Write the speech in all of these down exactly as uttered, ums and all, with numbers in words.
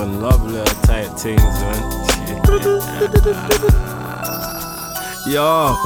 Some love letter type things, man. Yo,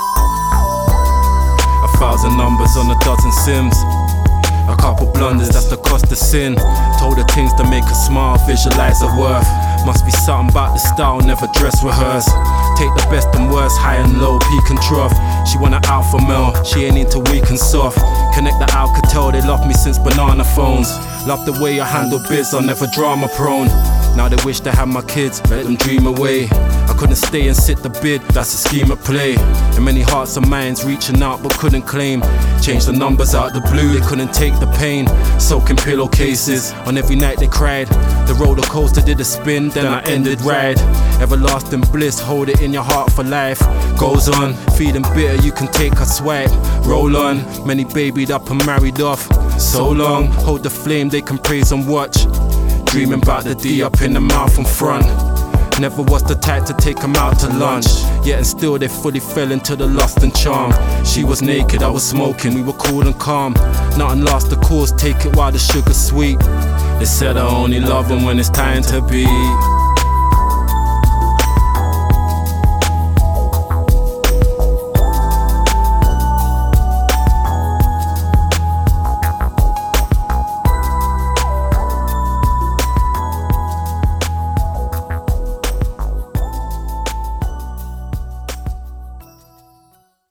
a thousand numbers on a dozen sims. A couple blunders, that's the cost of sin. Told her things to make her smile, visualize her worth. Must be something about the style, never dress rehearse. Take the best and worst, high and low, peak and trough. She want an alpha male, she ain't into weak and soft. Connect the Alcatel, they love me since banana phones. Love the way I handle biz, I'm never drama prone. Now they wish they had my kids, let them dream away. I couldn't stay and sit the bid, that's a scheme at play. And many hearts and minds reaching out but couldn't claim. Changed the numbers out the blue, they couldn't take the pain. Soaking pillowcases, on every night they cried. The roller coaster did a spin, then I ended ride. Everlasting bliss, hold it in your heart for life. Goes on, feeling bitter, you can take a swipe. Roll on, many babied up and married off. So long, hold the flame, they can praise and watch. Dreaming about the D up in the mouth and front. Never was the type to take them out to lunch. Yet and still they fully fell into the lust and charm. She was naked, I was smoking, we were cool and calm. Nothing lost the course, take it while the sugar's sweet. They said I only love them when it's time to be.